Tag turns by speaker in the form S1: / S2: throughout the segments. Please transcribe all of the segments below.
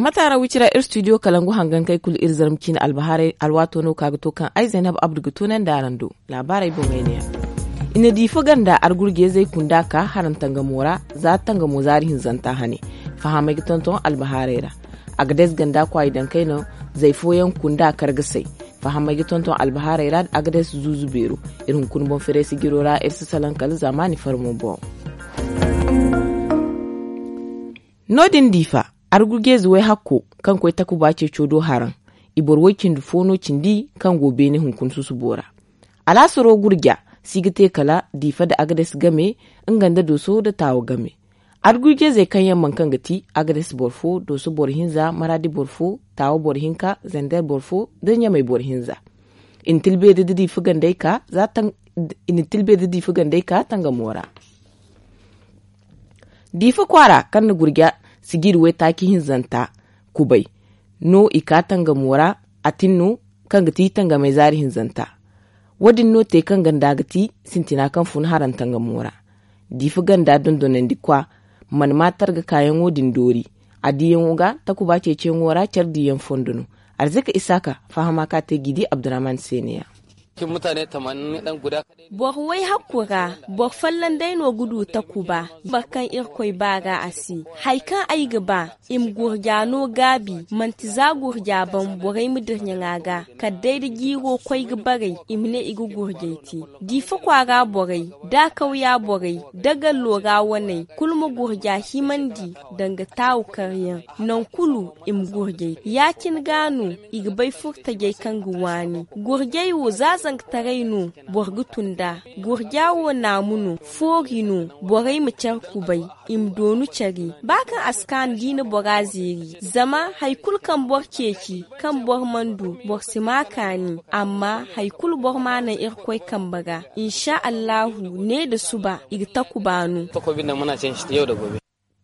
S1: matara wicira studio kalangu hangan kai kul irzarmkin albahare alwato no kaga to kan ai Zainab Abdu gutunan darando labarai bomeniya ina difa ganda argurge zai kunda ka haran tanga mora za tanga mozarihin zanta hane fahamai tonton albaharera agades ganda kwai dan kai no zai foyan kunda kargasai fahamai tonton albaharera agades zuzubero irin kun bon fere sigirora irsu salan kal zamani farmo bon nodin difa argurge zuwai hakko kan kwai takuba ce codo haran ibor wakin dufono cindi kan gobe ne hunkun su bora alasoro gurgya sigite kala difa da agades game inganda doso da tawo game argurge zai kan yamman kan gati agades borfo doso borhinza maradi borfo tawo borhinka zender borfo danya mai borhinza in tilbe da difa gandai ka zatan in tilbe da difa gandai ka tanga mora difa kwara kan na gurgya sigirwe taki hinzanta kubai no ikatanga mora atinno kan gati tanga mai zari hinzanta wadin no te kan ganda gati sintina kan fun haran tanga mora difi ganda dondonen dikwa man matar ga kayan wodin dori adiyan uga takuba ce ce ngora chardiyan fonduno arzika isaka fahama ka te gidi Abdurrahman Seniya
S2: mutane 80 dan guda kadai
S3: bor wai hakura bor fallan daino gudu ta kuba bakan irkoi baga asi haikan ai gaba im gurjano gabi mantiza gurja ban borai mudirnya ngaga kaddai da giro koi gabare imne igu gurjaiti difa kwara borai da kauya borai daga loga wanai kulmu gurja himandi danga tawu karyan nan kulu im gurjaiti yakin gano igbai furta gai kan guwani gurjai wo zazan tarainu borgutunda gurjawo namunu foginu borai mu kubai im donu cari bakan askan dina boraziri zama haikul kan borkeki kan bormandu borsimakani amma haikul bormana irkoi kan baga insha Allahu ne da suba igta kubanu
S2: takobin nan muna cin shi yau da gobe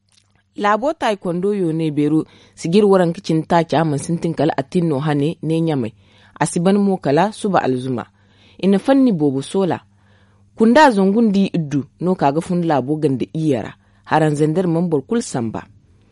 S1: labo taekwondo yo ne bero sigir waran kicin ta kyaman sintin kala atinno hane ne nyamai asiban mo kala suba alzuma ina fanni bobo sola kunda zongun di iddu no kaga fun labo ganda iyara haran zandar mambor kul samba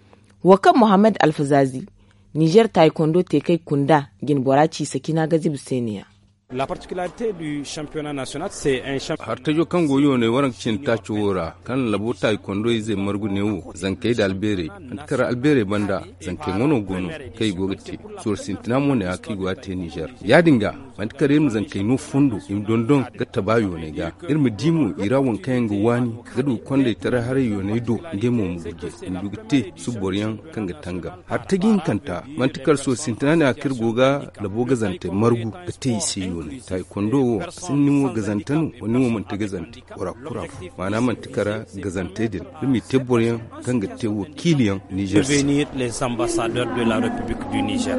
S1: wakan Muhammad Alfazazi Niger taekwondo te kai kunda gin boraci sakina gazib seniya
S4: La particularité du championnat national c'est un championnat
S5: hartajo kan goyo ne waran cin taci wora kan labo taekwondo zai margu newo zankai da albere antkara albere banda zankai mono gono kai gogati sur sintina mo ne aki gwate Niger ya dinga antkare mu zankai no fundo im dondon gatta bayo ne ga irmi dimu irawon kayan wani gadu konde tare har yo ne do ngemo mu buge indugite su boryan kan ga tanga hartagin kanta mantikar sur sintina ne akir goga labo ga zante margu gate yi taekwondo sun nimo gazantanu wani mo man gazanti kura mana man tikara gazante din mi teboriyan kan ga te wakiliyan Niger
S4: venir les ambassadeurs de la République du Niger.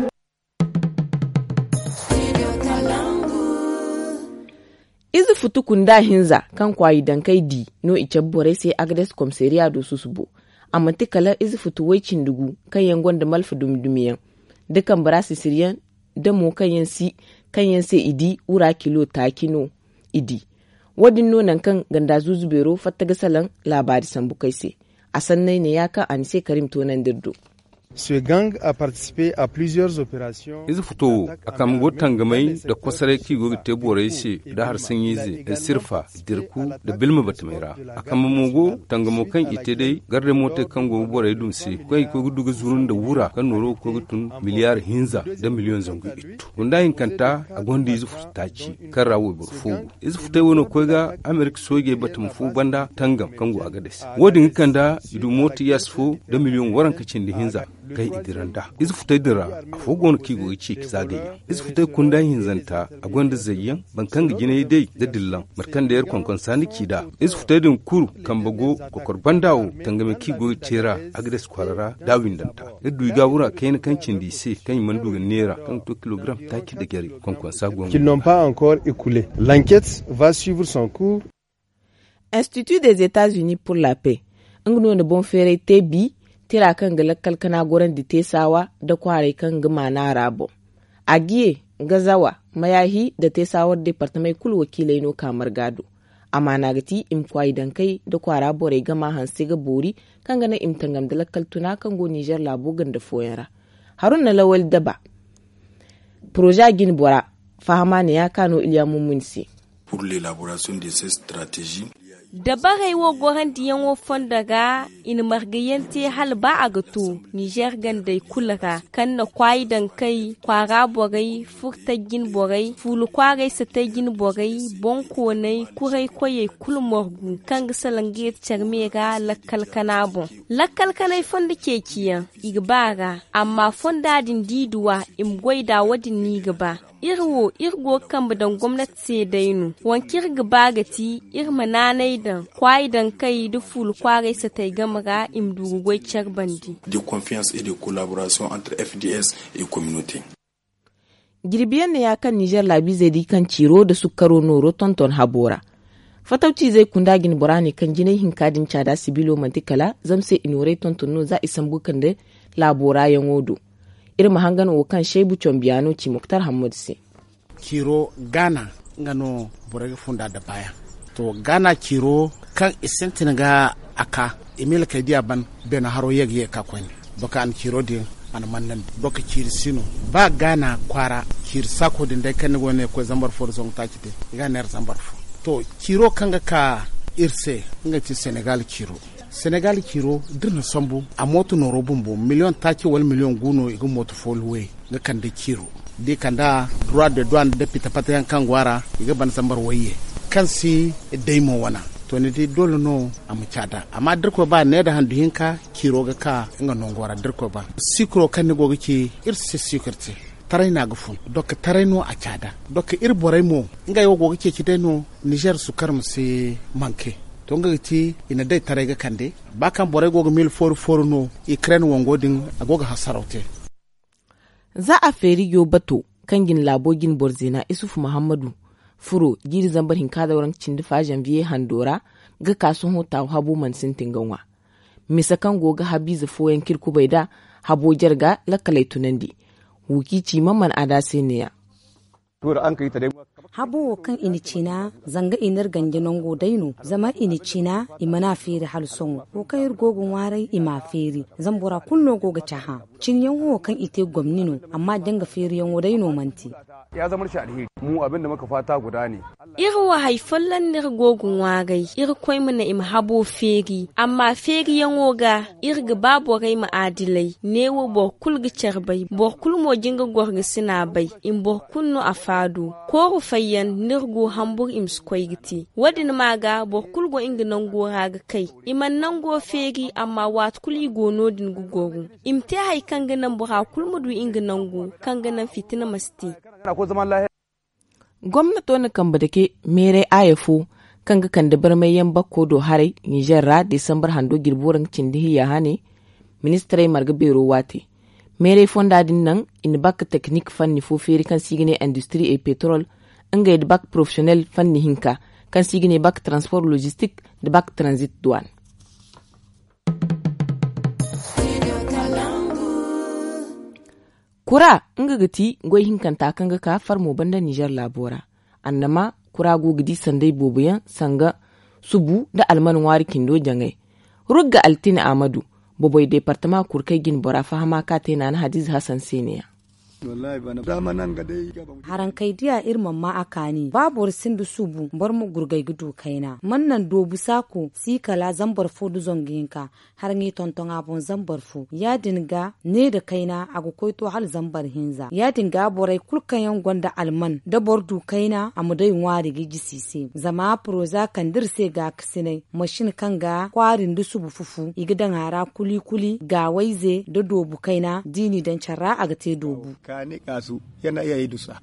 S1: Izu futu kunda hinza kan kwayi dankai di no ice bore sai agades komseriya do susubo amma tikala izu futu waicin dugu kan yangon da malfa dumdumiyan dukan barasi siriyan da mo kan yansi idi ura kilo takino idi wadin nonan kan ganda zuzubero fattaga salan labari sambu kaise a sannai ne ya ka anise Karim tonan dirdo.
S6: Ce gang a participé à plusieurs opérations.
S5: Izu fito akam gotan gamai da kwasare ki gogi tebore shi da har sun yize da sirfa dirku da bilma batmera akam mogo tangamo kan ite dai garde mota kan go bore dum si kai ko gudu zurun da wura kan noro ko gutun miliyar hinza da miliyon zangu itu gunda yin kanta a gondi izu futaci kan rawo burfu izu fito wono ko ga America soge batum fu banda tangam kan go agades wodin kanda idu mota yasfu da miliyon waran kacin da hinza kai idiranda izu futai dira a fogon kigo ice ki zagaye izu futai kunda yin zanta a gwanda zayyan ban kan gine dai da dillan markan da yar konkon sani kida izu futai din kuru kan bago kokor bandawo tangame kigo cera agres kwarara dawin danta yaddu ga wura kai na kancin dise kan mandu ga nera kan to kilogram taki da gari konkon sagon
S6: qu'ils n'ont pas encore écoulé. L'enquête va suivre son cours.
S1: Institut des États-Unis pour la paix ngno ne bon fere tebi tira kan ga lakkal kana goran da tesawa da kware kan ga mana rabo agiye gazawa mayahi da tesawar departament kul wakilai no kamar gado amana gati im kwai dan kai da kwara bore gama hanse ga bori kan ga na im tangam da lakkal tuna kan go Niger labo gan da foyara Haruna Lawal Daba projet gin bora fahama ne ya kano Iliyamu Munsi
S7: pour l'élaboration de ces stratégies.
S3: Da bagai wo goran diyan wo fondaga in margayente hal ba a gato Niger gandai kulaga kan na kwai dan kai kwara bogai furta gin bogai fulu kwarai sata gin bogai bonko nai kurai koye kulmorgu kan salange charmega lakkal kanabo lakkal kanai fonda kekiyan igbaga amma fonda din diduwa im goida wadin ni gaba irgo kan badan gwamnati sai dainu wankir gaba gati mananai dan kwai dan kai da ful kwarai sa tai gamaga im dugugoi bandi
S7: de confiance et de collaboration entre FDS et communauté.
S1: Girbiyan ne ya kan Niger labi zai di kan ciro da sukaro noro tonton habora fatauci zai kunda gin burani kan jinai hinkadin cada sibilo mantikala zamse inore tonton no za isan bukan da labora yan wodo irma hangan wo kan shebu chombiano ci Muktar Hamad se
S8: kiro Ghana ngano borege funda da baya to Ghana kiro kan isentin ga aka emil kaidiya ban bena haro yegye ka kwani doka an kiro din an mannan doka kiri sino ba Ghana kwara kir sako din dai kan gone ko zambar for zong takite ga ner zambar fo to kiro kanga ka irse ngati Senegal kiro dirna sombu a moto no robumbo million taki wal million guno igu moto folwe ga kande kiro di kanda droit de douane depuis tapata kangwara iga ban sambar waye kansi daimo wana to ne di dole no am chada amma dirko ba ne da handu hinka kiro ga ka nga nongwara dirko ba sikro kan go ga ki irse sikurte tarai na gufun doka tarai no a chada doka ir borai mo nga yo go ga ki deno Niger su karmu se manke to nga ti ina dai tarai ga kande ba kan borai go ga mil for no Ukraine wongo din agoga hasarote
S1: za a feri yo bato kangin labogin borzina Isufu Muhammadu furo giri zambar hinka da wurin cindifa janvier handora ga kasun hota habo man sintin ganwa misa kan goga habiza foyan kirku bai da habo jarga lakalai tunandi wukici mamman adase ne ya
S9: habo kan inicina zanga inar ganje nongo daino zama inicina imana feri halson ko kayar gogun warai ima feri zambura kunno goga caha cin yanwo kan ite gwamnino amma danga feri yanwo daino manti
S10: ya zama shi alheri mu abin da muka fata guda ne
S3: irwa haifallan nir gogun wagai irkoi mana im habo feri amma feri yanwo ga irga babu rai ma'adilai newo bor kulga charbai bor kulmo jinga gorga sina bai in bor kunno afadu ko rufayyan nirgo hambur im skoigiti wadin maga bor kulgo inga nango raga kai iman nango feri amma wat kuli gono din gugogu imte hay kanga nan bura kulmudu inga nango kanga nan fitina masti
S1: gwamnato na kamba da ke mere ayafo kan ga kan da bar mai yan bakko do hare Niger ra December hando girboran cindihi ya hane ministre marga bero wate mere fonda din nan in bak technique fanni fo feri kan sigine industrie et pétrole nga ed bak professionnel fanni hinka kan sigine bak transport logistique de bak transit douane kura nga gati goy hinkanta kanga ka farmo banda Niger labora annama kura go gidi sandai bobuyan sanga subu da alman wari kindo jangai rugga altin amadu boboy departement kurkai gin bora fahama ka tena na Hadiz Hassan Seniya
S6: wallahi bana dama nan ga dai
S9: haran kai dia irman ma akani babu sindu subu bar mu gurgai gudu kaina mannan dobu sako sikala zambar fodu zonginka har ngi tonton abon zambar fu ya dinga ne da kaina agu koito hal zambar hinza ya dinga borai kulkan yan gonda alman da bordu kaina amudai wari giji sise zama proza kandir se ga kisinai mashin kanga kwarin du subu fufu igidan hara kuli ga waize da dobu kaina dini dan charra aga te dobu
S6: kani kasu yana iya yi dusa.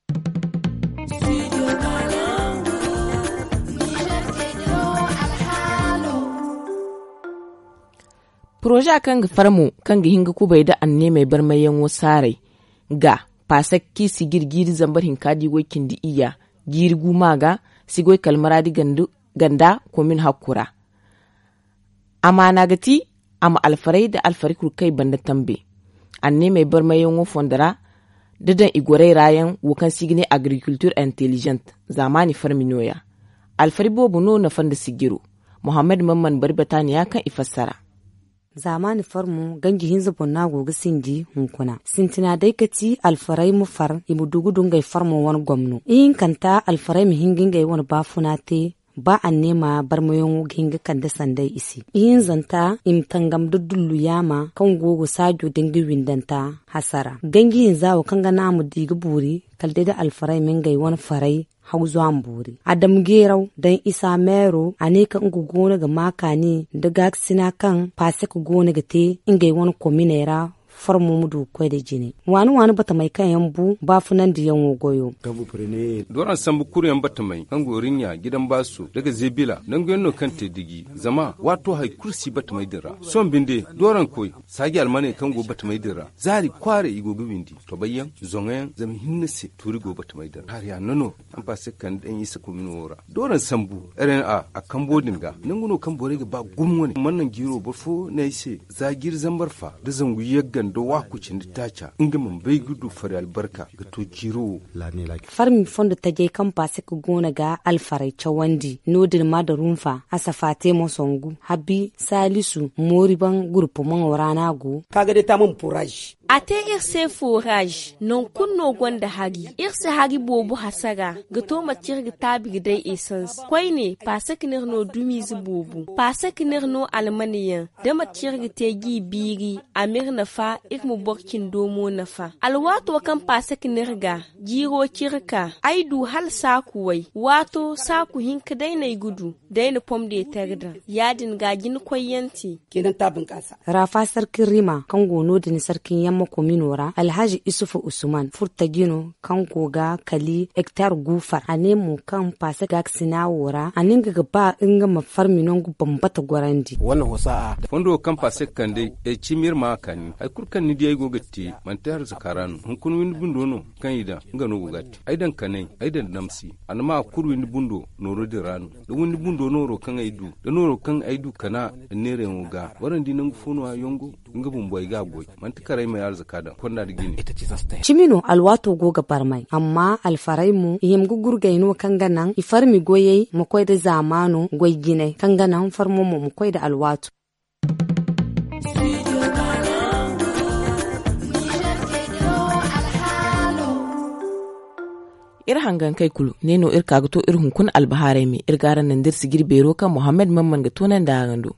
S1: Proja kan ga farmo kan ga hinga kubai da anne mai bar mai yanwo sarai ga pasakki sigir giri zambar hinkadi wakin di iya girgu maga sigoi kalmaradi ganda komin hakura. Ama nagati ama alfarai da alfari kurkai banda tambe. Anne mai bar mai yanwo fondara dadan igorai rayan wukan sigine agriculture intelligent zamani farminoya. Alfari bobu no na fanda sigiru. Muhammad Mamman Barbatani ya kan ifassara.
S9: zamani farmu ganji hinza bonna goga sinji hunkuna sintina dai kati alfarai mu far imu dugudun gai farmu wani gwamnu in kanta alfarai mu hingin gai wani bafuna te ba an nema barmayon hinga kan da sandai isi yin zanta im tangam dudullu yama kan gogo sajo dingi windanta hasara gangi yin zawo kan ga namu diga buri kalde da alfarai min gai wani farai hau zuwan buri adam gerau dan isa mero ane ka ngu gona ga makani da gaksina kan fase ku gona ga te ingai wani kominera farmu mudu kwai da jini wani bata mai kan yambu ba funan da yan goyo
S5: doran sambu kuryan bata mai kan gorinya gidan basu daga zebila nan gwenno kan te digi zama wato hai kursi bata mai dira son binde doran koi sagi almane kan go bata mai dira zari kware igo bindi to bayyan zongen zami hinnese turi go bata mai dira har ya nono an ba kan dan yi saku minora doran sambu RNA a kan bodin ga nan guno kan bore ga ba gumwani mannan giro bafo na ise zagir zambarfa da zangu yaggan da wakucin da taca inga mun bai gudu fari albarka ga to jiro
S9: farmi fondo ta je kan pase ku gona ga alfarai chawandi nodin ma da rumfa asafate mo songu habi salisu moriban grupo man warana go
S11: kaga dai ta mun furaji
S3: ate irse forage non kunno gonda hagi irse hagi bobu hasaga gato macir ga tabi dai essence koi ne pasaknir no dumizi bobu pasaknir no almaniyan da macir ga tegi biri amir na fa ikmu borkin domo na fa alwato kan pasaknir ga jiro kirka aidu hal saku wai wato saku hinka dai nay gudu dai na pomde tagda yadin gagin koyanti
S11: kenan tabin kasa
S9: rafa sarkin rima kan gono da sarkin yamma kominora alhaji isufu usman furta gino kan goga kali hektar gufar a nemo kan fasa gaksina wora a ninga gaba inga mafarmi non gubban bata gwarandi
S11: wannan hosa'a
S5: fondo kan fasa kan dai e cimir ma kan ai kurkan ni dai gogatti man tar zakaranu hun kun win bundo no kan ida ngano gogatti ai dan kanai ai dan namsi anma kurwin bundo noro diranu da win bundo noro kan aidu da noro kan aidu kana nere ngoga warandi nan fono a yongo nga bumboy ga boy man tikarai mai arzaka da konna da gini
S9: chimino alwato goga barmai amma alfarai mu yim gugurgai no kanganan ifarmi goyei mu koy da zamanu goy gine kanganan farmo mu koy da alwato
S1: ir hangan kai kulu neno ir kagato ir hunkun albahare mi ir garan nan dir sigir bero kan Muhammad Mamman ga tonan da gando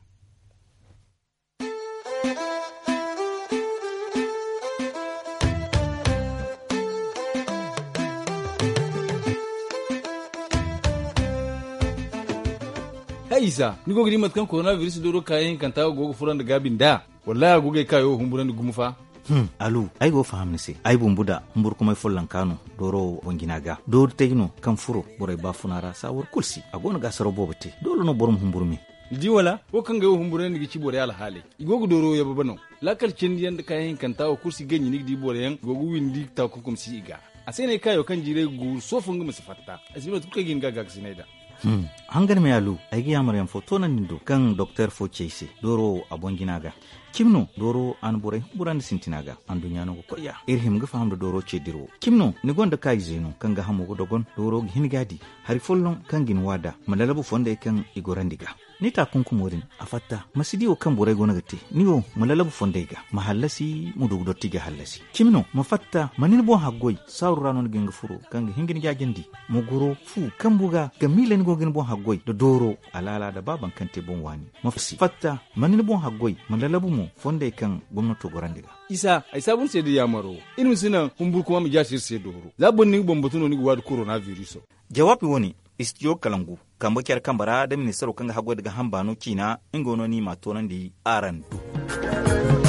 S12: Isa ni gogi mat kan coronavirus doro kayen kan tawo gogo furan da gabin da wallahi goge kayo humburan da gumufa
S13: alu ai go fahamni se ai bumbuda humbur kuma follan kanu doro wonginaga do tegno kan furo boray ba funara sawor kulsi agona ga saro bobate dolo no borum humburmi
S12: di wala ko kan ga humburan ni gici bore ala hale igogo doro ya babano lakal cindi yanda kayen kan tawo kursi ganyi ni di bore yan gogo windi ta ko kum si iga asene kayo kan jire gu sofun ga musifatta asino tuka gin ga sineda
S13: hangar me alu aigi yamar foto nan nindo kan Dr. Focheise doro abonginaga kimno doro an bore buran sintinaga an dunya no ko ya irhim ga famdo doro cediro kimno ni gonda kai zeno kan ga hamu go dogon doro hingadi hari follon kan gin wada malalabu fonde kan igorandiga ni ta kunkumorin afatta masidi o kan bore gona gate ni o malalabu fonde ga mahallasi mudu dottiga hallasi kimno mafatta manin bo haggoi sawrano ngi furo kan hingin jagendi muguro fu kan buga ga milen go gin bo haggoi do doro alala da baban kante bon wani mafsi fatta manin bo haggoi malalabu mo fonde kan gwamnato gorandiga
S12: isa ai sabun sai da yamaro irin suna humbur kuma mu jashir sai doro zabun ni bombotuno ni gwad coronavirus
S13: jawabi woni istiyo kalangu kambo kyar kambara da ministero kan hago daga hambano kina ingono ni matonan di arandu